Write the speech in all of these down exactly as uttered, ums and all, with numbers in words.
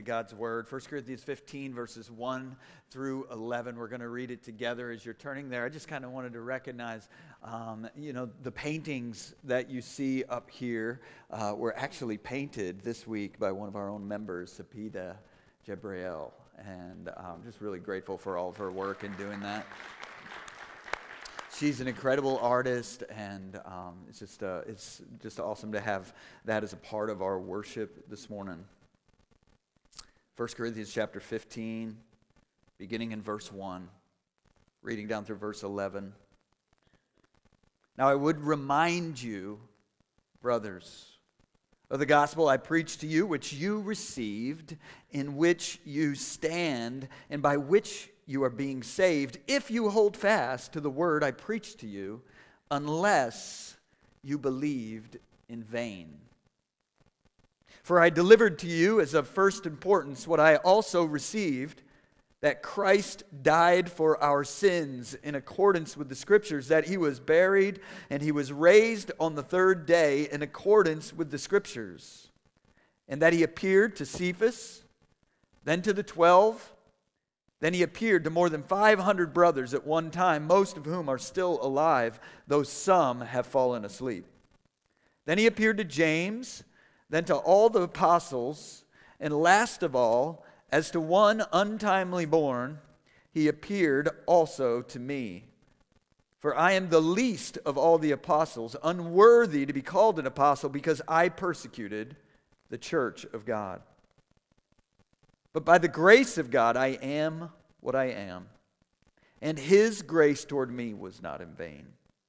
God's Word. First Corinthians fifteen, verses one through eleven. We're going to read it together. As you're turning there, I just kind of wanted to recognize, um, you know, the paintings that you see up here uh, were actually painted this week by one of our own members, Sapida Jabriel. And I'm just really grateful for all of her work in doing that. She's an incredible artist, and um, it's just uh, it's just awesome to have that as a part of our worship this morning. First Corinthians chapter fifteen, beginning in verse one, reading down through verse eleven. Now I would remind you, brothers, of the gospel I preached to you, which you received, in which you stand, and by which you are being saved, if you hold fast to the word I preached to you, unless you believed in vain. For I delivered to you as of first importance what I also received, that Christ died for our sins in accordance with the Scriptures, that he was buried and he was raised on the third day in accordance with the Scriptures, and that he appeared to Cephas, then to the twelve. Then he appeared to more than five hundred brothers at one time, most of whom are still alive, though some have fallen asleep. Then he appeared to James, then to all the apostles, and last of all, as to one untimely born, he appeared also to me. For I am the least of all the apostles, unworthy to be called an apostle, because I persecuted the church of God. But by the grace of God, I am what I am, and his grace toward me was not in vain.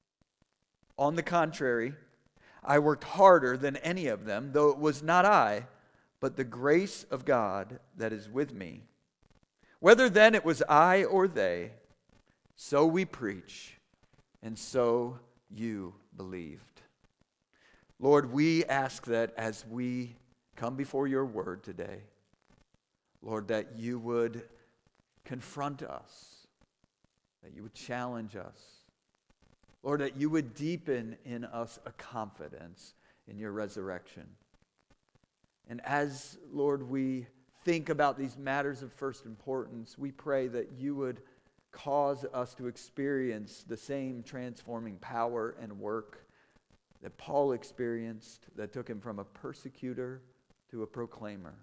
On the contrary, I worked harder than any of them, though it was not I, but the grace of God that is with me. Whether then it was I or they, so we preach, and so you believed. Lord, we ask that as we come before your word today, Lord, that you would confront us, that you would challenge us. Lord, that you would deepen in us a confidence in your resurrection. And as, Lord, we think about these matters of first importance, we pray that you would cause us to experience the same transforming power and work that Paul experienced, that took him from a persecutor to a proclaimer.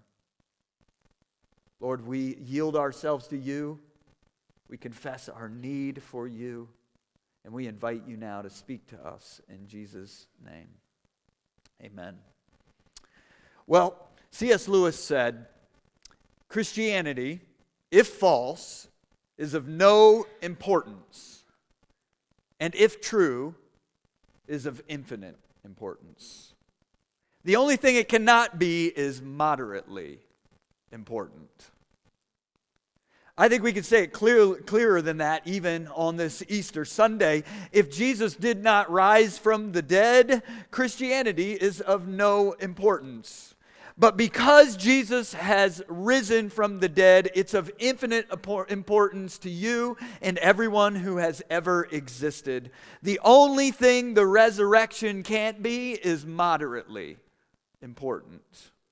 Lord, we yield ourselves to you. We confess our need for you. And we invite you now to speak to us in Jesus' name. Amen. Well, C S Lewis said, Christianity, if false, is of no importance, and if true, is of infinite importance. The only thing it cannot be is moderately important. I think we could say it clear, clearer than that even on this Easter Sunday. If Jesus did not rise from the dead, Christianity is of no importance. But because Jesus has risen from the dead, it's of infinite importance to you and everyone who has ever existed. The only thing the resurrection can't be is moderately important.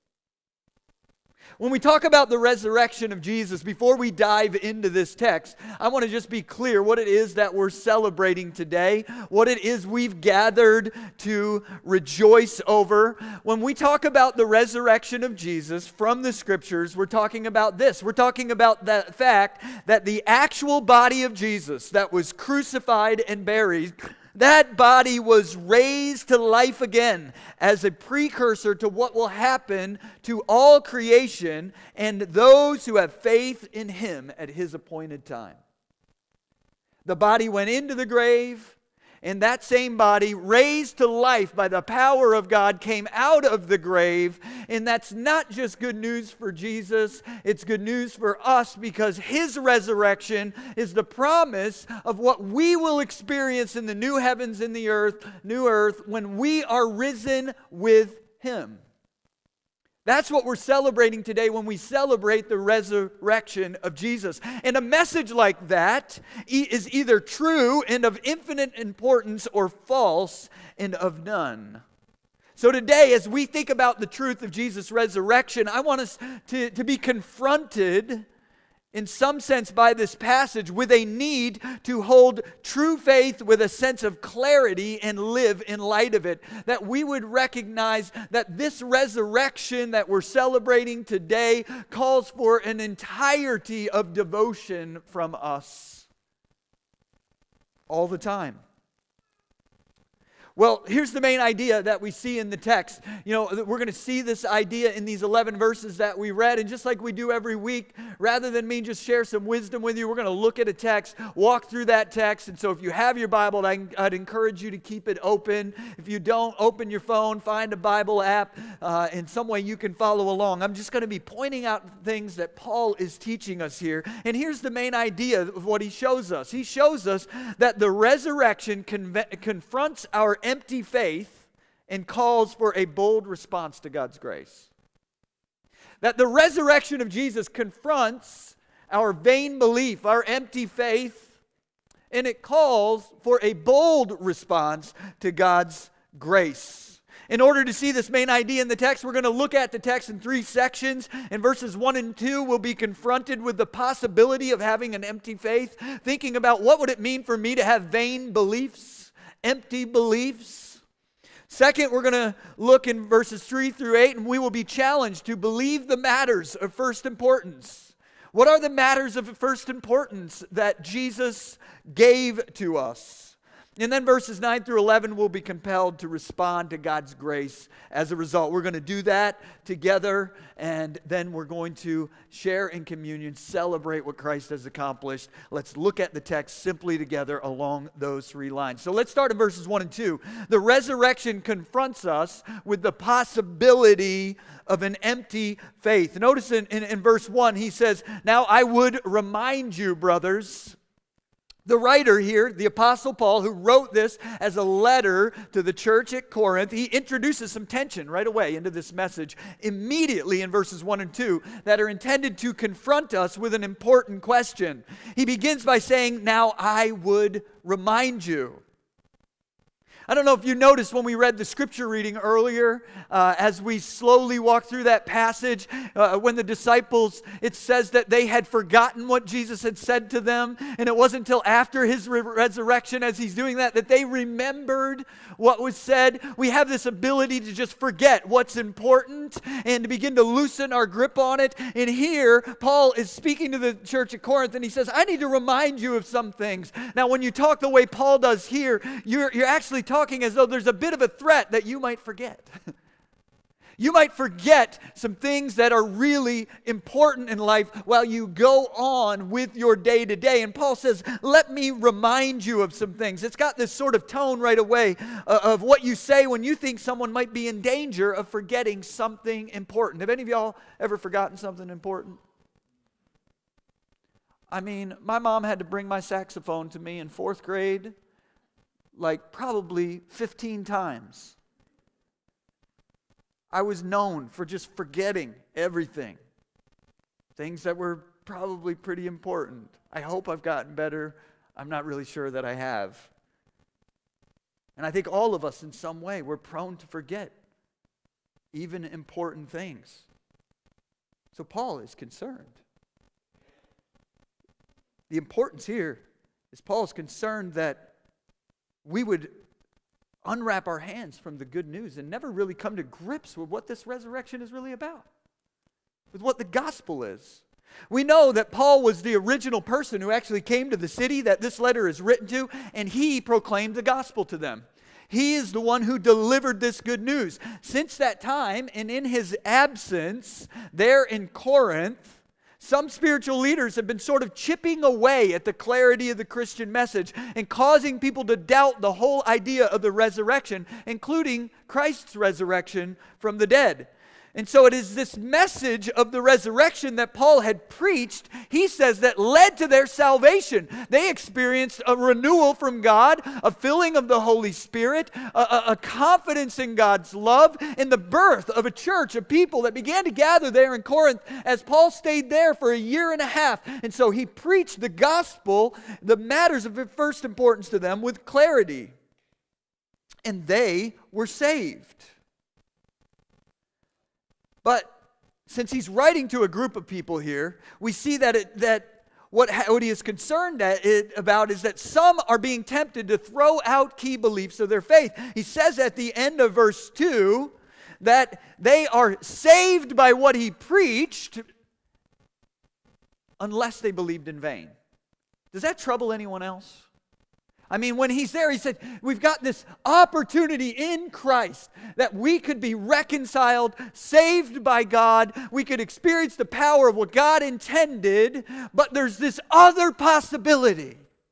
When we talk about the resurrection of Jesus, before we dive into this text, I want to just be clear what it is that we're celebrating today, what it is we've gathered to rejoice over. When we talk about the resurrection of Jesus from the Scriptures, we're talking about this. We're talking about the fact that the actual body of Jesus that was crucified and buried, that body was raised to life again as a precursor to what will happen to all creation and those who have faith in him at his appointed time. The body went into the grave, and that same body, raised to life by the power of God, came out of the grave. And that's not just good news for Jesus, it's good news for us, because his resurrection is the promise of what we will experience in the new heavens and the earth, new earth, when we are risen with him. That's what we're celebrating today when we celebrate the resurrection of Jesus. And a message like that is either true and of infinite importance or false and of none. So today, as we think about the truth of Jesus' resurrection, I want us to, to be confronted in some sense by this passage with a need to hold true faith with a sense of clarity and live in light of it. That we would recognize that this resurrection that we're celebrating today calls for an entirety of devotion from us all the time. Well, here's the main idea that we see in the text. You know, we're going to see this idea in these eleven verses that we read. And just like we do every week, rather than me just share some wisdom with you, we're going to look at a text, walk through that text. And so if you have your Bible, I'd, I'd encourage you to keep it open. If you don't, open your phone, find a Bible app. Uh, in some way you can follow along. I'm just going to be pointing out things that Paul is teaching us here. And here's the main idea of what he shows us. He shows us that the resurrection conve- confronts our empty faith and calls for a bold response to God's grace. That the resurrection of Jesus confronts our vain belief, our empty faith, and it calls for a bold response to God's grace. In order to see this main idea in the text, we're going to look at the text in three sections. In verses one and two, we'll be confronted with the possibility of having an empty faith, thinking about what would it mean for me to have vain beliefs, empty beliefs. Second, we're going to look in verses three through eight, and we will be challenged to believe the matters of first importance. What are the matters of first importance that Jesus gave to us? And then verses nine through eleven will be compelled to respond to God's grace as a result. We're going to do that together, and then we're going to share in communion, celebrate what Christ has accomplished. Let's look at the text simply together along those three lines. So let's start in verses one and two. The resurrection confronts us with the possibility of an empty faith. Notice in, in, in verse one, he says, "Now I would remind you, brothers." The writer here, the Apostle Paul, who wrote this as a letter to the church at Corinth, he introduces some tension right away into this message immediately in verses one and two that are intended to confront us with an important question. He begins by saying, "Now I would remind you." I don't know if you noticed when we read the scripture reading earlier, uh, as we slowly walk through that passage, uh, when the disciples, it says that they had forgotten what Jesus had said to them, and it wasn't until after his re- resurrection, as he's doing that, that they remembered what was said. We have this ability to just forget what's important and to begin to loosen our grip on it. And here, Paul is speaking to the church at Corinth, and he says, I need to remind you of some things. Now, when you talk the way Paul does here, you're, you're actually talking Talking as though there's a bit of a threat that you might forget. You might forget some things that are really important in life while you go on with your day to day. And Paul says, let me remind you of some things. It's got this sort of tone right away uh, of what you say when you think someone might be in danger of forgetting something important. Have any of y'all ever forgotten something important? I mean, my mom had to bring my saxophone to me in fourth grade like probably fifteen times. I was known for just forgetting everything. Things that were probably pretty important. I hope I've gotten better. I'm not really sure that I have. And I think all of us in some way, we're prone to forget even important things. So Paul is concerned. The importance here is Paul's concerned that we would unwrap our hands from the good news and never really come to grips with what this resurrection is really about, with what the gospel is. We know that Paul was the original person who actually came to the city that this letter is written to, and he proclaimed the gospel to them. He is the one who delivered this good news. Since that time, and in his absence there in Corinth, some spiritual leaders have been sort of chipping away at the clarity of the Christian message and causing people to doubt the whole idea of the resurrection, including Christ's resurrection from the dead. And so it is this message of the resurrection that Paul had preached, he says, that led to their salvation. They experienced a renewal from God, a filling of the Holy Spirit, a, a, a confidence in God's love, and the birth of a church of people that began to gather there in Corinth as Paul stayed there for a year and a half. And so he preached the gospel, the matters of first importance to them, with clarity. And they were saved. But since he's writing to a group of people here, we see that it, that what, what he is concerned at it, about is that some are being tempted to throw out key beliefs of their faith. He says at the end of verse two that they are saved by what he preached unless they believed in vain. Does that trouble anyone else? I mean, when he's there, he said, we've got this opportunity in Christ that we could be reconciled, saved by God. We could experience the power of what God intended, but there's this other possibility.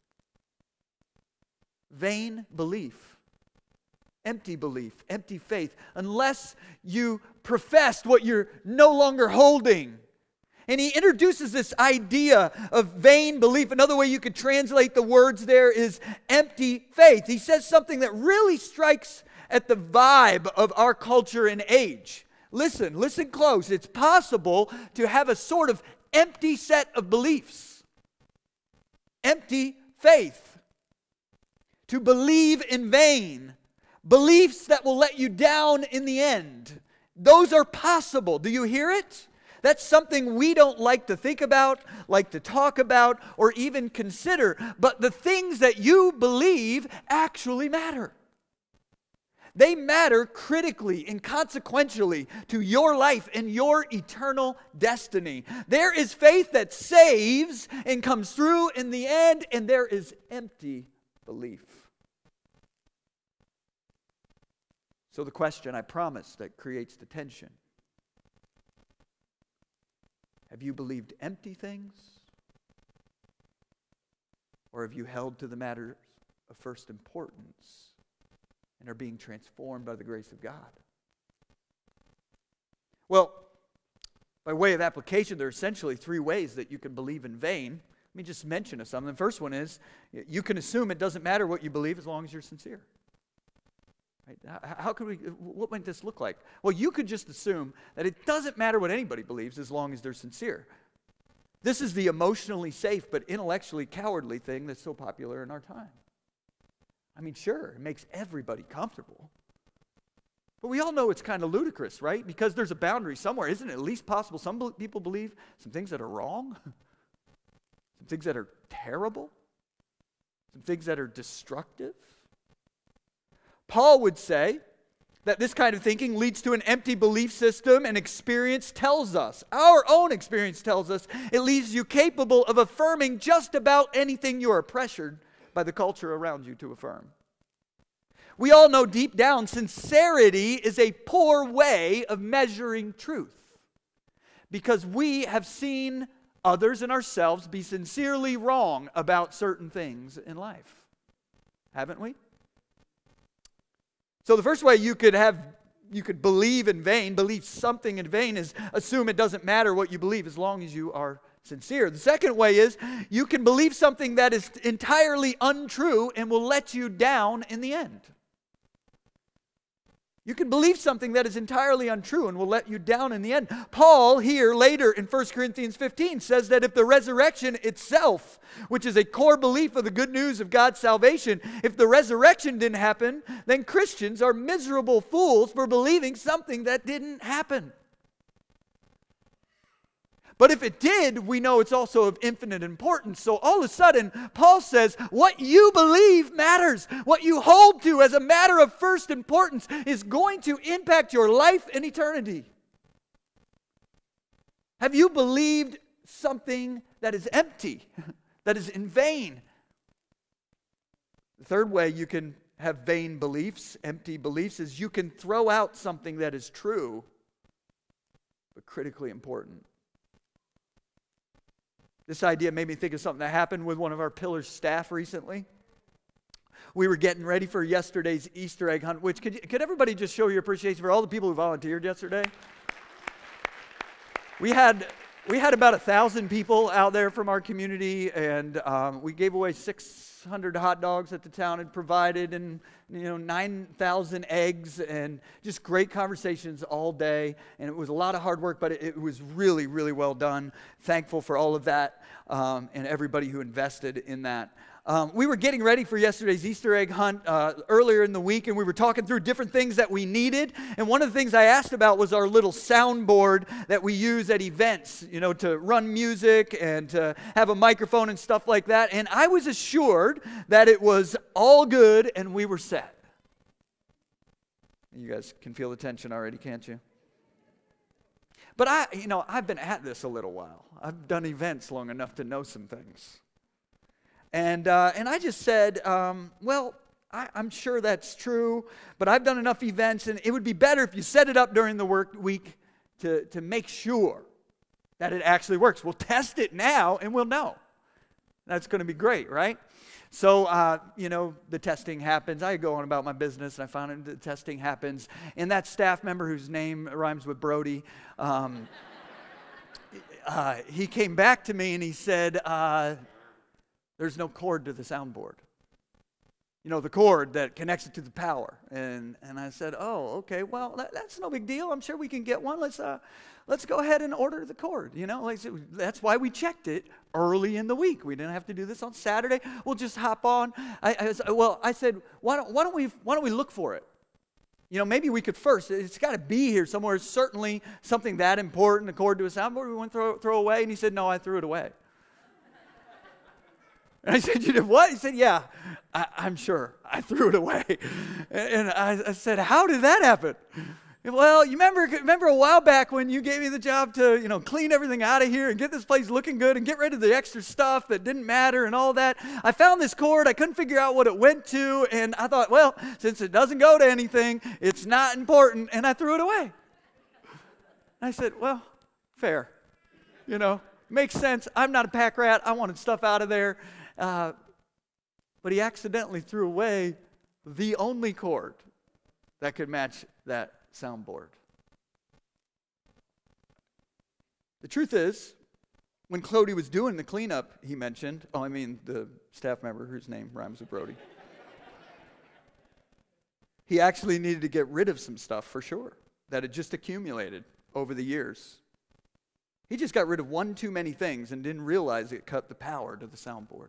Vain belief, empty belief, empty faith, unless you professed what you're no longer holding. And he introduces this idea of vain belief. Another way you could translate the words there is empty faith. He says something that really strikes at the vibe of our culture and age. Listen, listen close. It's possible to have a sort of empty set of beliefs. Empty faith. To believe in vain. Beliefs that will let you down in the end. Those are possible. Do you hear it? That's something we don't like to think about, like to talk about, or even consider. But the things that you believe actually matter. They matter critically and consequentially to your life and your eternal destiny. There is faith that saves and comes through in the end, and there is empty belief. So the question, I promise, that creates the tension. Have you believed empty things? Or have you held to the matters of first importance and are being transformed by the grace of God? Well, by way of application, there are essentially three ways that you can believe in vain. Let me just mention some. The first one is, you can assume it doesn't matter what you believe as long as you're sincere. Right? How could we, what might this look like? Well, you could just assume that it doesn't matter what anybody believes as long as they're sincere. This is the emotionally safe but intellectually cowardly thing that's so popular in our time. I mean, sure, it makes everybody comfortable. But we all know it's kind of ludicrous, right? Because there's a boundary somewhere. Isn't it at least possible some people believe some things that are wrong? Some things that are terrible? Some things that are destructive? Paul would say that this kind of thinking leads to an empty belief system, and experience tells us, our own experience tells us, it leaves you capable of affirming just about anything you are pressured by the culture around you to affirm. We all know deep down sincerity is a poor way of measuring truth, because we have seen others and ourselves be sincerely wrong about certain things in life. Haven't we? So the first way you could have, you could believe in vain, believe something in vain, is assume it doesn't matter what you believe as long as you are sincere. The second way is you can believe something that is entirely untrue and will let you down in the end. You can believe something that is entirely untrue and will let you down in the end. Paul here later in First Corinthians fifteen says that if the resurrection itself, which is a core belief of the good news of God's salvation, if the resurrection didn't happen, then Christians are miserable fools for believing something that didn't happen. But if it did, we know it's also of infinite importance. So all of a sudden, Paul says, what you believe matters. What you hold to as a matter of first importance is going to impact your life and eternity. Have you believed something that is empty, that is in vain? The third way you can have vain beliefs, empty beliefs, is you can throw out something that is true, but critically important. This idea made me think of something that happened with one of our Pillars staff recently. We were getting ready for yesterday's Easter egg hunt, which could, could everybody just show your appreciation for all the people who volunteered yesterday? We had we had about a thousand people out there from our community, and um, we gave away six hundred hot dogs that the town had provided, and you know nine thousand eggs, and just great conversations all day. And it was a lot of hard work, but it, it was really, really well done. Thankful for all of that um, and everybody who invested in that. Um, we were getting ready for yesterday's Easter egg hunt uh, earlier in the week, and we were talking through different things that we needed. And one of the things I asked about was our little soundboard that we use at events, you know, to run music and to have a microphone and stuff like that. And I was assured that it was all good and we were set. You guys can feel the tension already, can't you? But I, you know, I've been at this a little while. I've done events long enough to know some things. And uh, and I just said, um, well, I, I'm sure that's true, but I've done enough events, and it would be better if you set it up during the work week to, to make sure that it actually works. We'll test it now, and we'll know. That's going to be great, right? So, uh, you know, the testing happens. I go on about my business, and I found out the testing happens. And that staff member whose name rhymes with Brody, um, uh, he came back to me, and he said, uh, there's no cord to the soundboard. You know, the cord that connects it to the power. And and I said, oh, okay, well, that, that's no big deal. I'm sure we can get one. Let's uh, let's go ahead and order the cord. You know, like, that's why we checked it early in the week. We didn't have to do this on Saturday. We'll just hop on. I, I was, well, I said, why don't why don't we why don't we look for it? You know, maybe we could first. It's got to be here somewhere. It's certainly something that important, a cord to a soundboard we wouldn't throw throw away. And he said, no, I threw it away. And I said, you did what? He said, yeah, I, I'm sure. I threw it away. And I, I said, how did that happen? Well, you remember remember a while back when you gave me the job to, you know, clean everything out of here and get this place looking good and get rid of the extra stuff that didn't matter and all that. I found this cord. I couldn't figure out what it went to. And I thought, well, since it doesn't go to anything, it's not important. And I threw it away. And I said, well, fair. You know, makes sense. I'm not a pack rat. I wanted stuff out of there. Uh, but he accidentally threw away the only cord that could match that soundboard. The truth is, when Cody was doing the cleanup, he mentioned, oh, I mean the staff member whose name rhymes with Brody, he actually needed to get rid of some stuff for sure that had just accumulated over the years. He just got rid of one too many things and didn't realize it cut the power to the soundboard.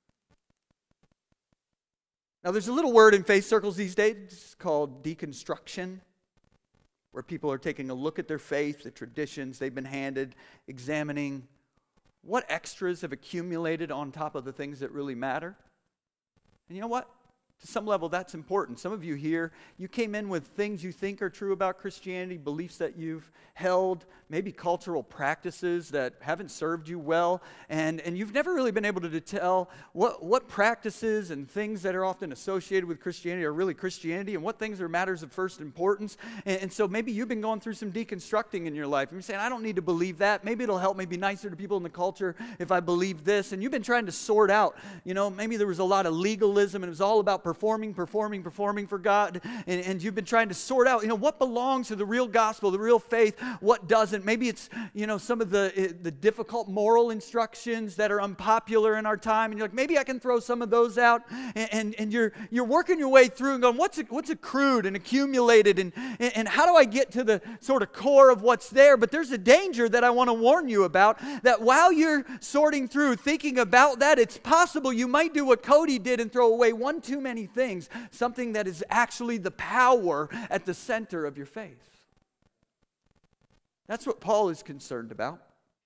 Now, there's a little word in faith circles these days called deconstruction, where people are taking a look at their faith, the traditions they've been handed, examining what extras have accumulated on top of the things that really matter. And you know what? To some level, that's important. Some of you here, you came in with things you think are true about Christianity, beliefs that you've held, maybe cultural practices that haven't served you well, and, and you've never really been able to tell what, what practices and things that are often associated with Christianity are really Christianity and what things are matters of first importance. And, and so maybe you've been going through some deconstructing in your life. And you're saying, I don't need to believe that. Maybe it'll help me be nicer to people in the culture if I believe this. And you've been trying to sort out, you know, maybe there was a lot of legalism and it was all about performing, performing, performing for God. And, and you've been trying to sort out, you know, what belongs to the real gospel, the real faith, what doesn't. Maybe it's, you know, some of the, the difficult moral instructions that are unpopular in our time. And you're like, maybe I can throw some of those out. And, and, and you're you're working your way through and going, what's, what's accrued and accumulated? And, and, and how do I get to the sort of core of what's there? But there's a danger that I want to warn you about, that while you're sorting through, thinking about that, it's possible you might do what Cody did and throw away one too many things, something that is actually the power at the center of your faith. That's what Paul is concerned about.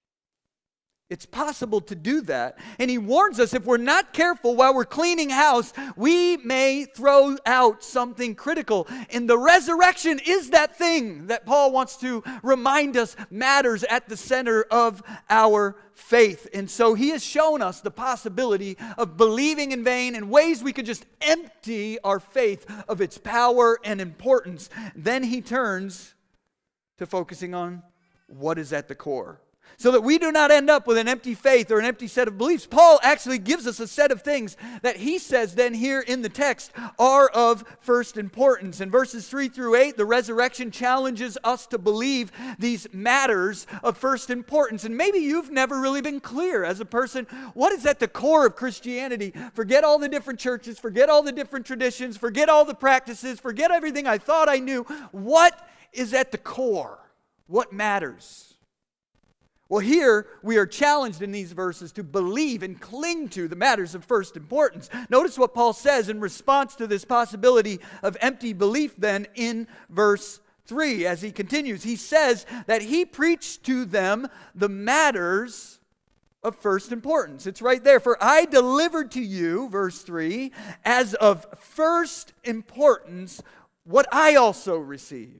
It's possible to do that. And he warns us, if we're not careful while we're cleaning house, we may throw out something critical. And the resurrection is that thing that Paul wants to remind us matters at the center of our faith. And so he has shown us the possibility of believing in vain and ways we could just empty our faith of its power and importance. Then he turns to focusing on what is at the core, so that we do not end up with an empty faith or an empty set of beliefs. Paul actually gives us a set of things that he says then here in the text are of first importance. In verses three through eight, the resurrection challenges us to believe these matters of first importance. And maybe you've never really been clear as a person, what is at the core of Christianity? Forget all the different churches, forget all the different traditions, forget all the practices, forget everything I thought I knew. What is at the core? What matters? Well, here we are challenged in these verses to believe and cling to the matters of first importance. Notice what Paul says in response to this possibility of empty belief then in verse three. As he continues, he says that he preached to them the matters of first importance. It's right there. For I delivered to you, verse three, as of first importance what I also received.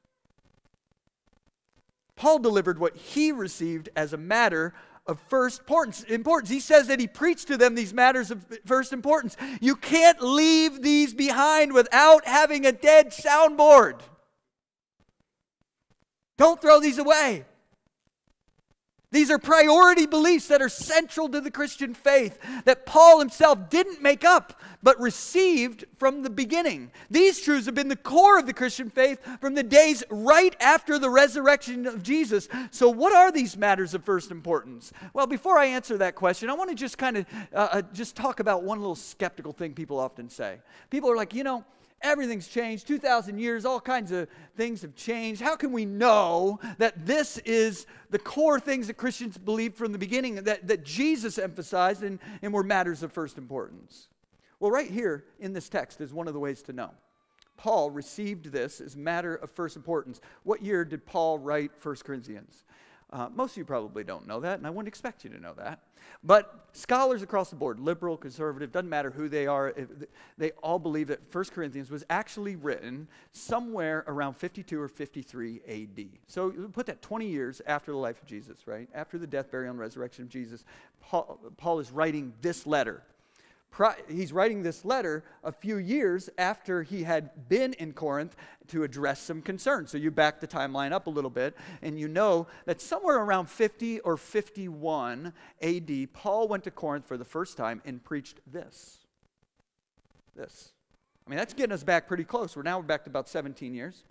Paul delivered what he received as a matter of first importance. He says that he preached to them these matters of first importance. You can't leave these behind without having a dead soundboard. Don't throw these away. These are priority beliefs that are central to the Christian faith that Paul himself didn't make up, but received from the beginning. These truths have been the core of the Christian faith from the days right after the resurrection of Jesus. So what are these matters of first importance? Well, before I answer that question, I want to just kind of uh, uh, just talk about one little skeptical thing people often say. People are like, you know, everything's changed, two thousand years, all kinds of things have changed. How can we know that this is the core things that Christians believed from the beginning, that, that Jesus emphasized and, and were matters of first importance? Well, right here in this text is one of the ways to know. Paul received this as matter of first importance. What year did Paul write First Corinthians? Uh, most of you probably don't know that, and I wouldn't expect you to know that. But scholars across the board, liberal, conservative, doesn't matter who they are, they all believe that First Corinthians was actually written somewhere around fifty-two or fifty-three A D. So put that twenty years after the life of Jesus, right? After the death, burial, and resurrection of Jesus, Paul, Paul is writing this letter. He's writing this letter a few years after he had been in Corinth to address some concerns. So you back the timeline up a little bit, and you know that somewhere around fifty or fifty-one A D, Paul went to Corinth for the first time and preached this. This. I mean, that's getting us back pretty close. We're now we're back to about seventeen years.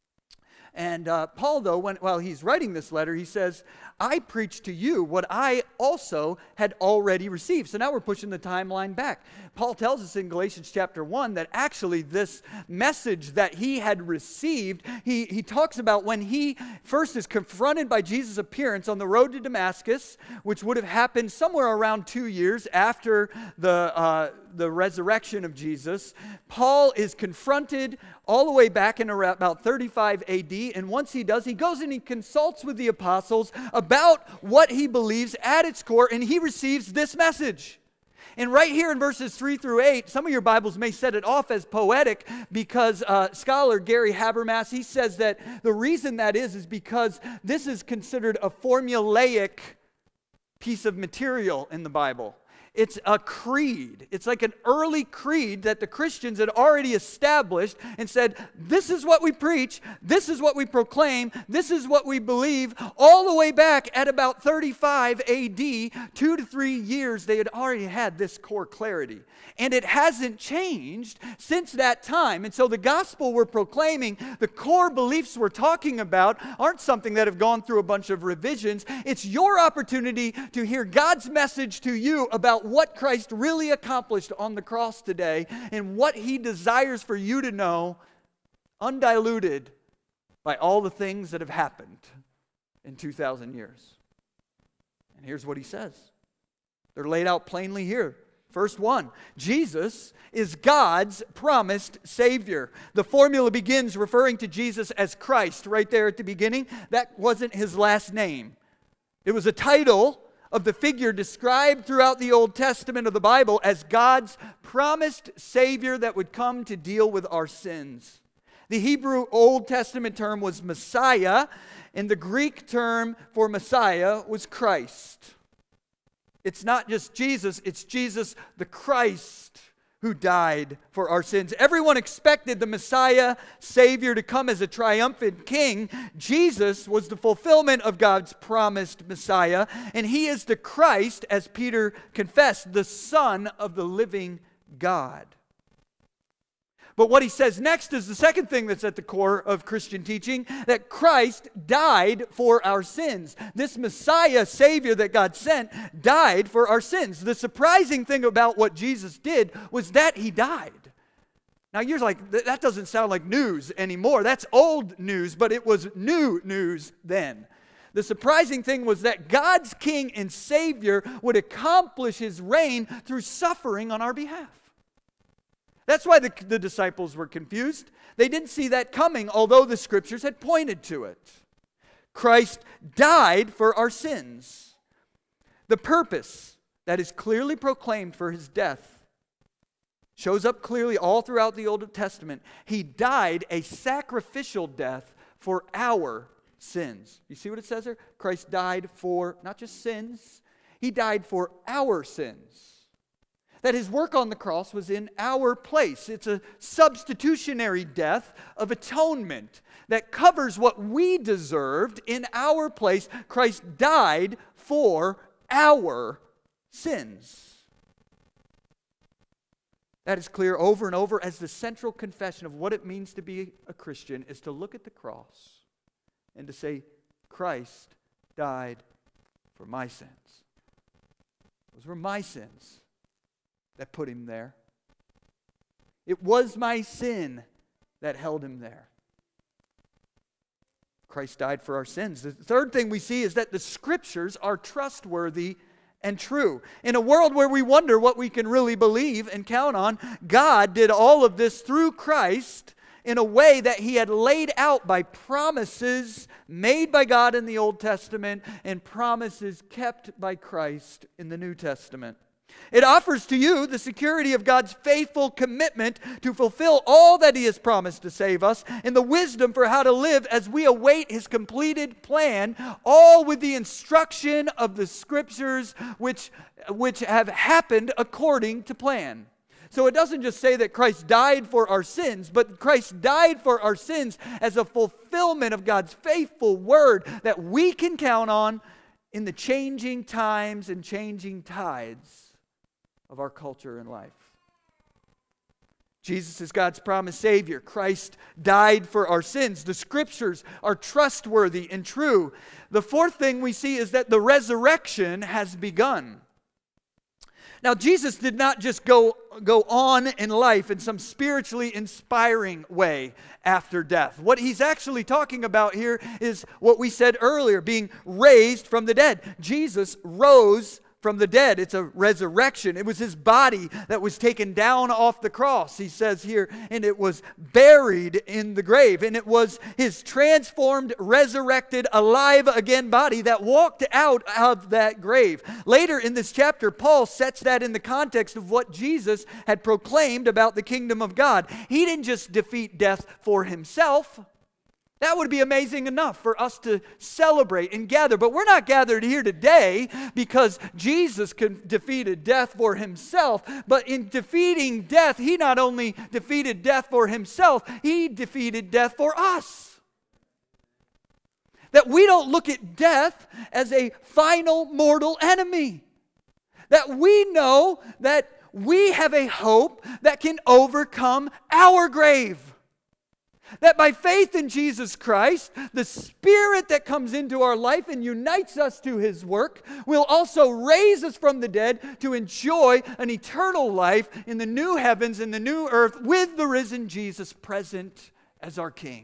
And uh, Paul, though, when, while he's writing this letter, he says, I preach to you what I also had already received. So now we're pushing the timeline back. Paul tells us in Galatians chapter one that actually this message that he had received, he, he talks about when he first is confronted by Jesus' appearance on the road to Damascus, which would have happened somewhere around two years after the, uh, the resurrection of Jesus. Paul is confronted all the way back in about thirty-five A D, and once he does, he goes and he consults with the apostles about what he believes at its core, and he receives this message. And right here in verses three through eight, some of your Bibles may set it off as poetic because uh, scholar Gary Habermas, he says that the reason that is is because this is considered a formulaic piece of material in the Bible. It's a creed. It's like an early creed that the Christians had already established and said, this is what we preach, this is what we proclaim, this is what we believe. All the way back at about thirty-five A D, two to three years, they had already had this core clarity. And it hasn't changed since that time. And so the gospel we're proclaiming, the core beliefs we're talking about, aren't something that have gone through a bunch of revisions. It's your opportunity to hear God's message to you about what Christ really accomplished on the cross today and what He desires for you to know, undiluted by all the things that have happened in two thousand years. And here's what He says. They're laid out plainly here. First one, Jesus is God's promised Savior. The formula begins referring to Jesus as Christ right there at the beginning. That wasn't His last name. It was a title of the figure described throughout the Old Testament of the Bible as God's promised Savior that would come to deal with our sins. The Hebrew Old Testament term was Messiah, and the Greek term for Messiah was Christ. It's not just Jesus, it's Jesus the Christ who died for our sins. Everyone expected the Messiah, Savior, to come as a triumphant king. Jesus was the fulfillment of God's promised Messiah, and He is the Christ, as Peter confessed, the Son of the living God. But what he says next is the second thing that's at the core of Christian teaching, that Christ died for our sins. This Messiah, Savior that God sent, died for our sins. The surprising thing about what Jesus did was that He died. Now you're like, that doesn't sound like news anymore. That's old news, but it was new news then. The surprising thing was that God's King and Savior would accomplish his reign through suffering on our behalf. That's why the, the disciples were confused. They didn't see that coming, although the Scriptures had pointed to it. Christ died for our sins. The purpose that is clearly proclaimed for his death shows up clearly all throughout the Old Testament. He died a sacrificial death for our sins. You see what it says there? Christ died for not just sins, he died for our sins. That his work on the cross was in our place. It's a substitutionary death of atonement that covers what we deserved in our place. Christ died for our sins. That is clear over and over as the central confession of what it means to be a Christian is to look at the cross and to say, Christ died for my sins. Those were my sins that put him there. It was my sin that held him there. Christ died for our sins. The third thing we see is that the Scriptures are trustworthy and true. In a world where we wonder what we can really believe and count on, God did all of this through Christ in a way that he had laid out by promises made by God in the Old Testament and promises kept by Christ in the New Testament. It offers to you the security of God's faithful commitment to fulfill all that he has promised to save us and the wisdom for how to live as we await his completed plan, all with the instruction of the Scriptures which, which have happened according to plan. So it doesn't just say that Christ died for our sins, but Christ died for our sins as a fulfillment of God's faithful word that we can count on in the changing times and changing tides of our culture and life. Jesus is God's promised Savior. Christ died for our sins. The Scriptures are trustworthy and true. The fourth thing we see is that the resurrection has begun. Now, Jesus did not just go, go on in life in some spiritually inspiring way after death. What he's actually talking about here is what we said earlier, being raised from the dead. Jesus rose from the dead. It's a resurrection. It was his body that was taken down off the cross, he says here, and it was buried in the grave. And it was his transformed, resurrected, alive again body that walked out of that grave. Later in this chapter, Paul sets that in the context of what Jesus had proclaimed about the kingdom of God. He didn't just defeat death for himself. That would be amazing enough for us to celebrate and gather. But we're not gathered here today because Jesus defeated death for himself. But in defeating death, he not only defeated death for himself, he defeated death for us. That we don't look at death as a final mortal enemy. That we know that we have a hope that can overcome our grave. That by faith in Jesus Christ, the Spirit that comes into our life and unites us to his work will also raise us from the dead to enjoy an eternal life in the new heavens and the new earth with the risen Jesus present as our King.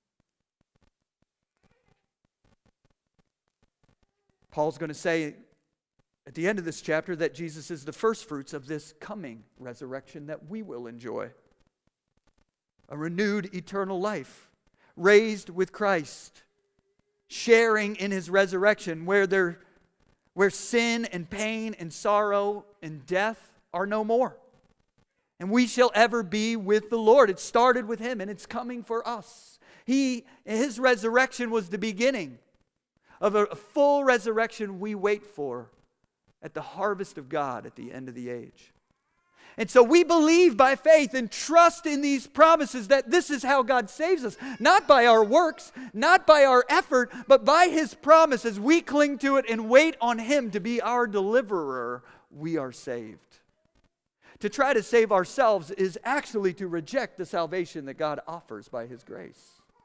Paul's going to say at the end of this chapter that Jesus is the first fruits of this coming resurrection that we will enjoy. A renewed eternal life, raised with Christ, sharing in his resurrection where there, where sin and pain and sorrow and death are no more. And we shall ever be with the Lord. It started with him and it's coming for us. He, his resurrection was the beginning of a full resurrection we wait for at the harvest of God at the end of the age. And so we believe by faith and trust in these promises that this is how God saves us. Not by our works, not by our effort, but by his promises. We cling to it and wait on him to be our deliverer. We are saved. To try to save ourselves is actually to reject the salvation that God offers by his grace.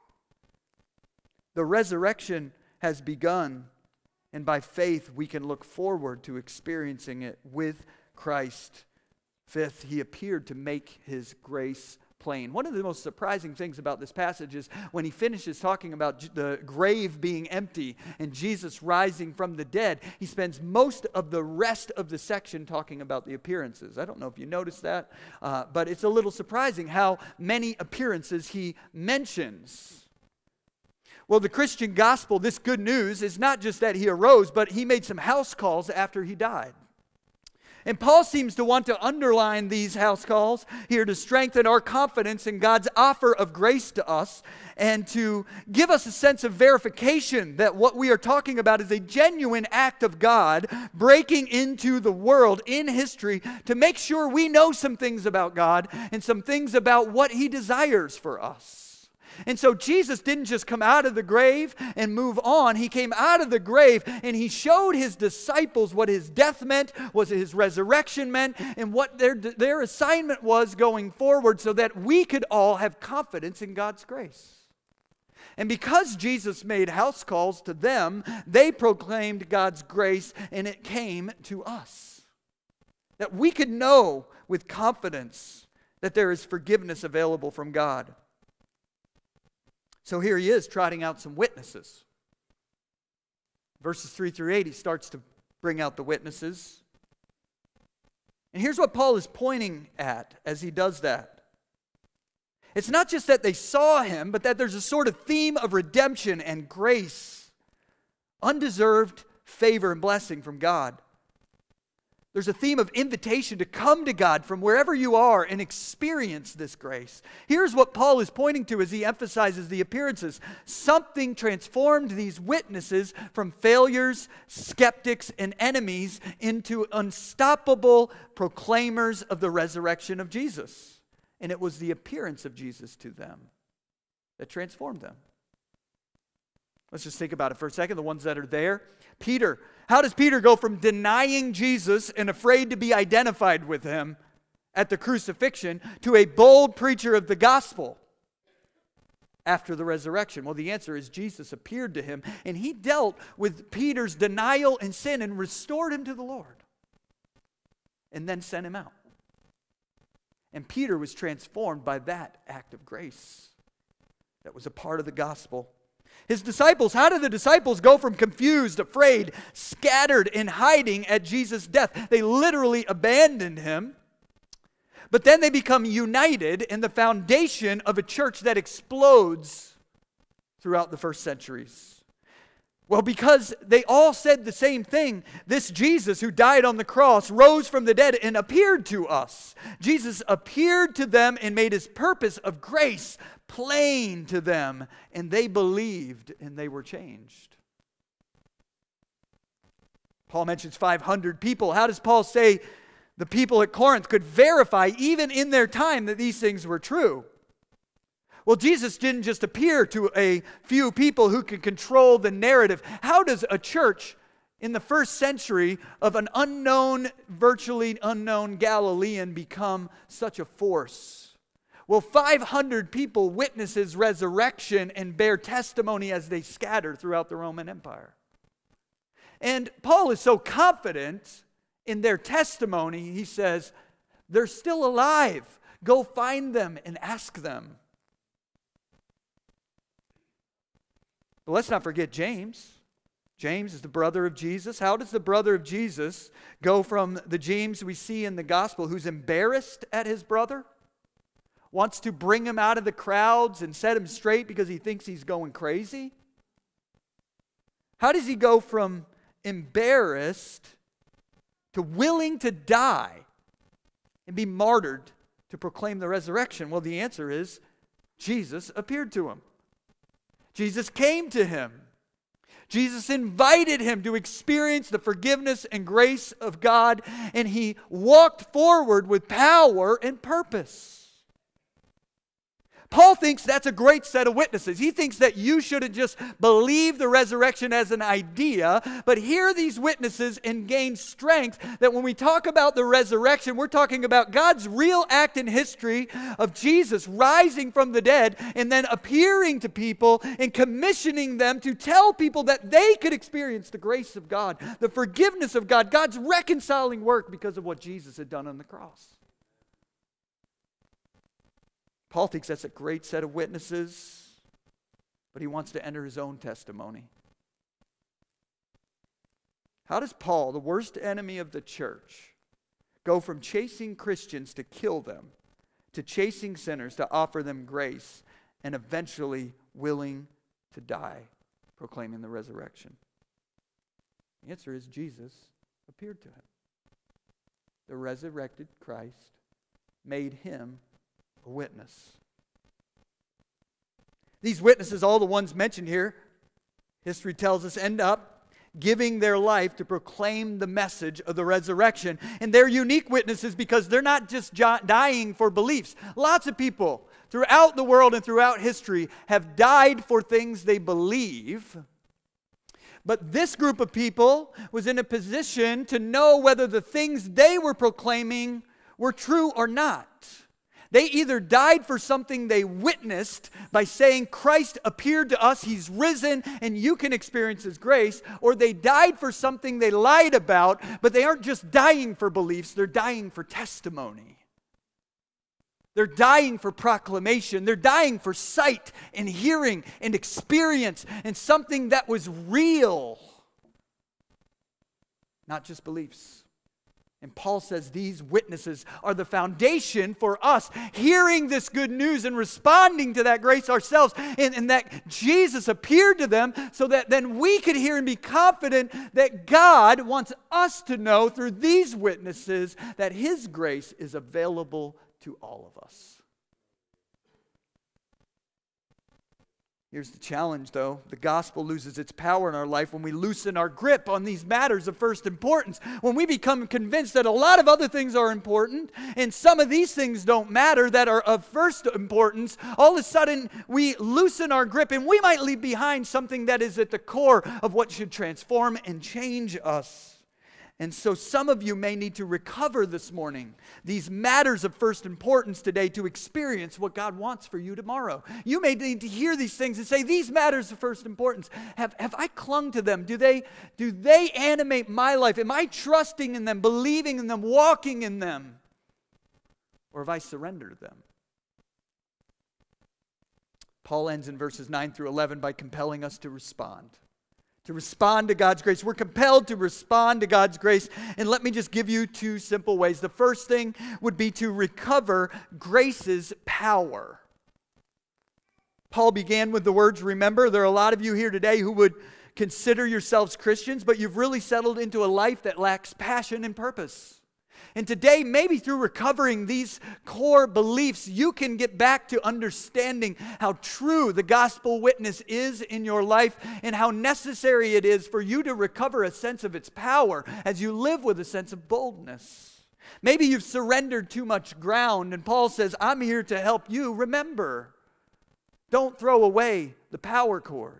The resurrection has begun, and by faith we can look forward to experiencing it with Christ. Fifth, he appeared to make his grace plain. One of the most surprising things about this passage is when he finishes talking about the grave being empty and Jesus rising from the dead, he spends most of the rest of the section talking about the appearances. I don't know if you noticed that, uh, but it's a little surprising how many appearances he mentions. Well, the Christian gospel, this good news, is not just that he arose, but he made some house calls after he died. And Paul seems to want to underline these house calls here to strengthen our confidence in God's offer of grace to us and to give us a sense of verification that what we are talking about is a genuine act of God breaking into the world in history to make sure we know some things about God and some things about what He desires for us. And so Jesus didn't just come out of the grave and move on. He came out of the grave and He showed His disciples what His death meant, what His resurrection meant, and what their, their assignment was going forward so that we could all have confidence in God's grace. And because Jesus made house calls to them, they proclaimed God's grace and it came to us. That we could know with confidence that there is forgiveness available from God. So here he is trotting out some witnesses. Verses three through eight, he starts to bring out the witnesses. And here's what Paul is pointing at as he does that. It's not just that they saw him, but that there's a sort of theme of redemption and grace, undeserved favor and blessing from God. There's a theme of invitation to come to God from wherever you are and experience this grace. Here's what Paul is pointing to as he emphasizes the appearances. Something transformed these witnesses from failures, skeptics, and enemies into unstoppable proclaimers of the resurrection of Jesus. And it was the appearance of Jesus to them that transformed them. Let's just think about it for a second, the ones that are there. Peter. How does Peter go from denying Jesus and afraid to be identified with Him at the crucifixion to a bold preacher of the gospel after the resurrection? Well, the answer is Jesus appeared to him and He dealt with Peter's denial and sin and restored him to the Lord and then sent him out. And Peter was transformed by that act of grace that was a part of the gospel. His disciples, how did the disciples go from confused, afraid, scattered, and hiding at Jesus' death? They literally abandoned Him. But then they become united in the foundation of a church that explodes throughout the first centuries. Well, because they all said the same thing. This Jesus who died on the cross rose from the dead and appeared to us. Jesus appeared to them and made His purpose of grace plain to them. And they believed and they were changed. Paul mentions five hundred people. How does Paul say the people at Corinth could verify even in their time that these things were true? Well, Jesus didn't just appear to a few people who could control the narrative. How does a church in the first century of an unknown, virtually unknown Galilean become such a force? Well, five hundred people witness His resurrection and bear testimony as they scatter throughout the Roman Empire. And Paul is so confident in their testimony, he says, they're still alive. Go find them and ask them. But let's not forget James. James is the brother of Jesus. How does the brother of Jesus go from the James we see in the gospel who's embarrassed at his brother, wants to bring him out of the crowds and set him straight because he thinks he's going crazy? How does he go from embarrassed to willing to die and be martyred to proclaim the resurrection? Well, the answer is Jesus appeared to him. Jesus came to him. Jesus invited him to experience the forgiveness and grace of God, and he walked forward with power and purpose. Paul thinks that's a great set of witnesses. He thinks that you shouldn't just believe the resurrection as an idea, but hear these witnesses and gain strength that when we talk about the resurrection, we're talking about God's real act in history of Jesus rising from the dead and then appearing to people and commissioning them to tell people that they could experience the grace of God, the forgiveness of God, God's reconciling work because of what Jesus had done on the cross. Paul thinks that's a great set of witnesses, but he wants to enter his own testimony. How does Paul, the worst enemy of the church, go from chasing Christians to kill them, to chasing sinners to offer them grace, and eventually willing to die, proclaiming the resurrection? The answer is Jesus appeared to him. The resurrected Christ made him a witness. These witnesses, all the ones mentioned here, history tells us, end up giving their life to proclaim the message of the resurrection. And they're unique witnesses because they're not just dying for beliefs. Lots of people throughout the world and throughout history have died for things they believe. But this group of people was in a position to know whether the things they were proclaiming were true or not. They either died for something they witnessed by saying, Christ appeared to us, He's risen, and you can experience His grace, or they died for something they lied about, but they aren't just dying for beliefs, they're dying for testimony. They're dying for proclamation. They're dying for sight and hearing and experience and something that was real, not just beliefs. And Paul says these witnesses are the foundation for us hearing this good news and responding to that grace ourselves, and, and that Jesus appeared to them so that then we could hear and be confident that God wants us to know through these witnesses that His grace is available to all of us. Here's the challenge, though. The gospel loses its power in our life when we loosen our grip on these matters of first importance. When we become convinced that a lot of other things are important and some of these things don't matter that are of first importance, all of a sudden we loosen our grip and we might leave behind something that is at the core of what should transform and change us. And so some of you may need to recover this morning these matters of first importance today to experience what God wants for you tomorrow. You may need to hear these things and say, these matters of first importance, have, have I clung to them? Do they, do they animate my life? Am I trusting in them, believing in them, walking in them? Or have I surrendered them? Paul ends in verses nine through eleven by compelling us to respond. To respond to God's grace. We're compelled to respond to God's grace. And let me just give you two simple ways. The first thing would be to recover grace's power. Paul began with the words, remember, there are a lot of you here today who would consider yourselves Christians, but you've really settled into a life that lacks passion and purpose. And today, maybe through recovering these core beliefs, you can get back to understanding how true the gospel witness is in your life and how necessary it is for you to recover a sense of its power as you live with a sense of boldness. Maybe you've surrendered too much ground, and Paul says, I'm here to help you remember. Don't throw away the power cord.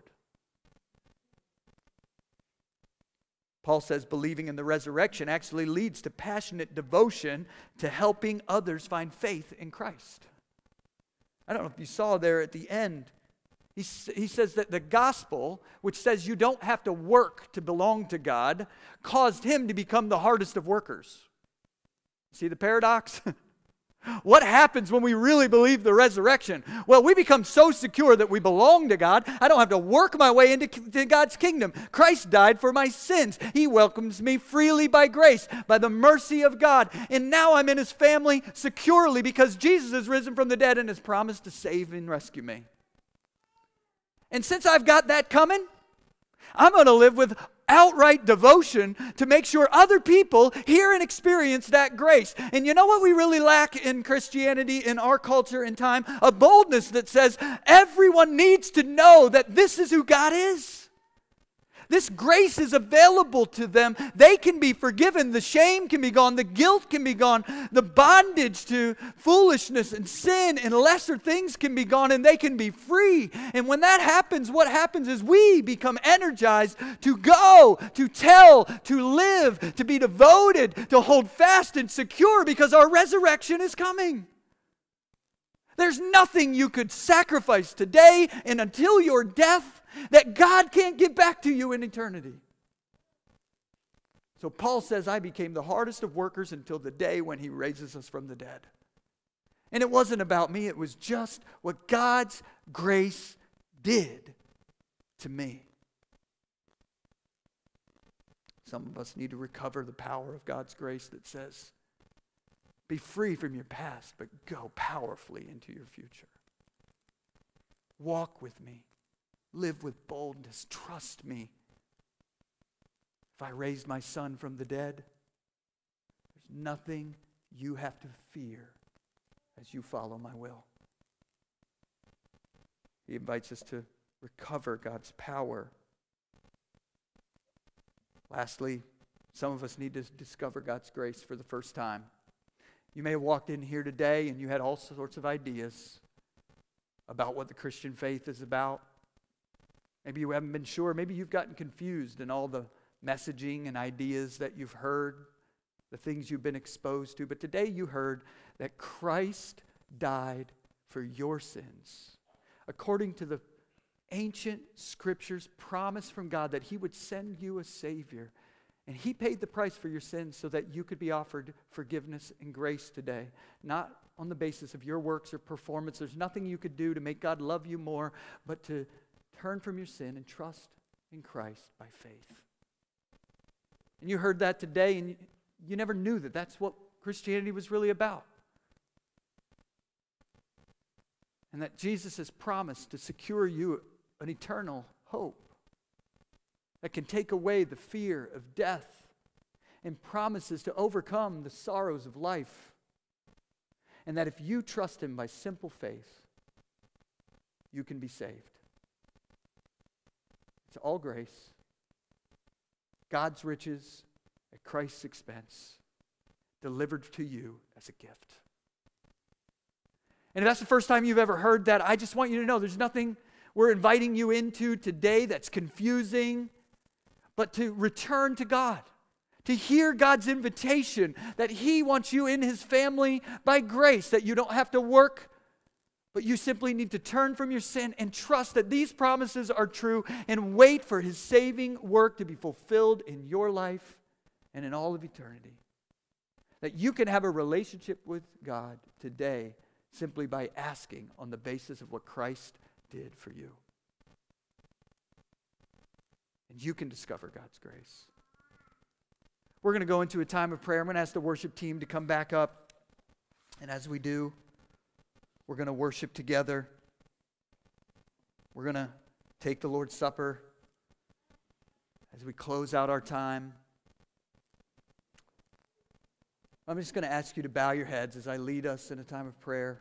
Paul says believing in the resurrection actually leads to passionate devotion to helping others find faith in Christ. I don't know if you saw there at the end, he, he says that the gospel, which says you don't have to work to belong to God, caused him to become the hardest of workers. See the paradox? What happens when we really believe the resurrection? Well, we become so secure that we belong to God. I don't have to work my way into to God's kingdom. Christ died for my sins. He welcomes me freely by grace, by the mercy of God. And now I'm in His family securely because Jesus has risen from the dead and has promised to save and rescue me. And since I've got that coming, I'm going to live with outright devotion to make sure other people hear and experience that grace. And you know what we really lack in Christianity, in our culture and time? A boldness that says everyone needs to know that this is who God is. This grace is available to them. They can be forgiven. The shame can be gone. The guilt can be gone. The bondage to foolishness and sin and lesser things can be gone, and they can be free. And when that happens, what happens is we become energized to go, to tell, to live, to be devoted, to hold fast and secure because our resurrection is coming. There's nothing you could sacrifice today and until your death that God can't give back to you in eternity. So Paul says, I became the hardest of workers until the day when He raises us from the dead. And it wasn't about me. It was just what God's grace did to me. Some of us need to recover the power of God's grace that says, be free from your past, but go powerfully into your future. Walk with me. Live with boldness. Trust me. If I raised my son from the dead, there's nothing you have to fear as you follow my will. He invites us to recover God's power. Lastly, some of us need to discover God's grace for the first time. You may have walked in here today and you had all sorts of ideas about what the Christian faith is about. Maybe you haven't been sure. Maybe you've gotten confused in all the messaging and ideas that you've heard, the things you've been exposed to. But today you heard that Christ died for your sins. According to the ancient scriptures, promise from God that He would send you a Savior. And He paid the price for your sins so that you could be offered forgiveness and grace today. Not on the basis of your works or performance. There's nothing you could do to make God love you more, but to turn from your sin and trust in Christ by faith. And you heard that today, and you, you never knew that that's what Christianity was really about. And that Jesus has promised to secure you an eternal hope that can take away the fear of death and promises to overcome the sorrows of life. And that if you trust Him by simple faith, you can be saved. It's all grace. God's riches at Christ's expense, delivered to you as a gift. And if that's the first time you've ever heard that, I just want you to know there's nothing we're inviting you into today that's confusing, but to return to God, to hear God's invitation that He wants you in His family by grace, that you don't have to work, but you simply need to turn from your sin and trust that these promises are true and wait for His saving work to be fulfilled in your life and in all of eternity. That you can have a relationship with God today simply by asking on the basis of what Christ did for you. And you can discover God's grace. We're going to go into a time of prayer. I'm going to ask the worship team to come back up. And as we do, we're going to worship together. We're going to take the Lord's Supper as we close out our time. I'm just going to ask you to bow your heads as I lead us in a time of prayer.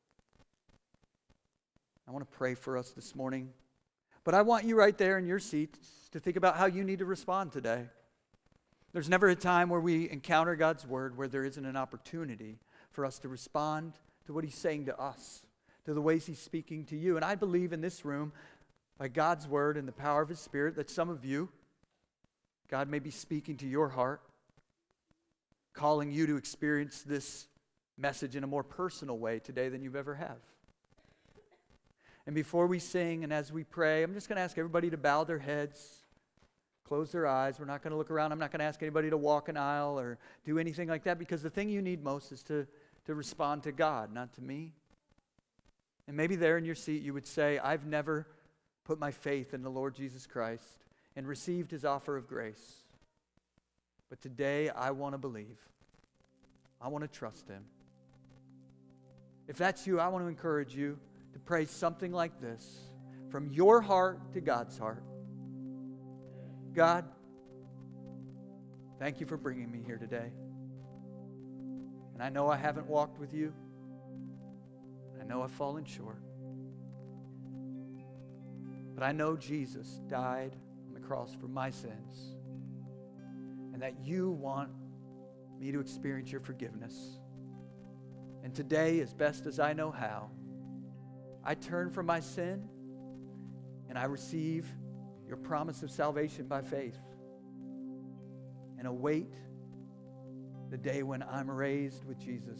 I want to pray for us this morning. But I want you right there in your seats to think about how you need to respond today. There's never a time where we encounter God's Word where there isn't an opportunity for us to respond to what He's saying to us, to the ways He's speaking to you. And I believe in this room, by God's Word and the power of His Spirit, that some of you, God may be speaking to your heart, calling you to experience this message in a more personal way today than you've ever have. And before we sing and as we pray, I'm just going to ask everybody to bow their heads, close their eyes. We're not going to look around. I'm not going to ask anybody to walk an aisle or do anything like that, because the thing you need most is to, to respond to God, not to me. And maybe there in your seat you would say, I've never put my faith in the Lord Jesus Christ and received His offer of grace. But today I want to believe. I want to trust Him. If that's you, I want to encourage you to pray something like this, from your heart to God's heart. God, thank you for bringing me here today. And I know I haven't walked with you. I know I've fallen short. But I know Jesus died on the cross for my sins, and that you want me to experience your forgiveness. And today, as best as I know how, I turn from my sin and I receive your promise of salvation by faith and await the day when I'm raised with Jesus.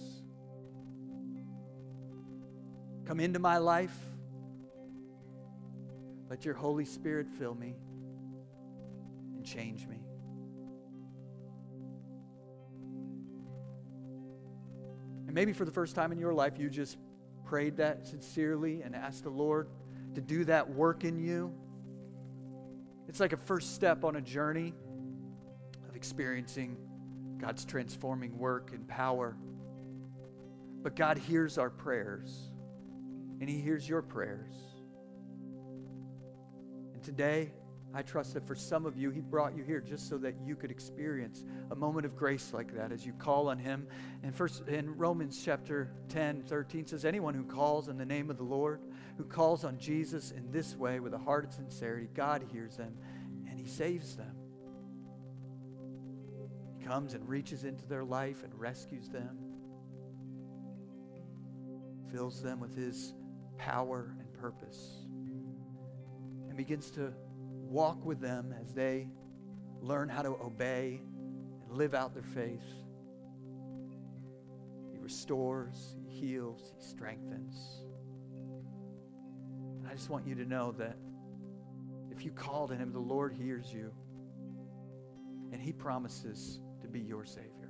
Come into my life. Let your Holy Spirit fill me and change me. And And maybe for the first time in your life, you just prayed that sincerely and asked the Lord to do that work in you. It's like a first step on a journey of experiencing God's transforming work and power. But God hears our prayers, and He hears your prayers. And today, I trust that for some of you, He brought you here just so that you could experience a moment of grace like that as you call on Him. And first, in Romans chapter ten, thirteen says, anyone who calls on the name of the Lord, who calls on Jesus in this way with a heart of sincerity, God hears them and He saves them. He comes and reaches into their life and rescues them, fills them with His power and purpose, and begins to walk with them as they learn how to obey and live out their faith. He restores, He heals, He strengthens. And I just want you to know that if you call to Him, the Lord hears you, and He promises to be your Savior.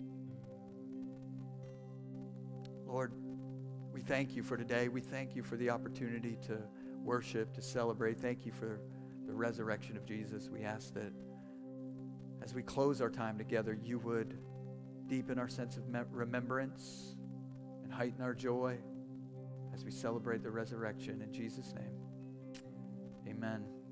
Lord, we thank You for today. We thank You for the opportunity to worship, to celebrate. Thank You for the resurrection of Jesus. We ask that as we close our time together, You would deepen our sense of mem- remembrance and heighten our joy as we celebrate the resurrection. In Jesus' name, amen.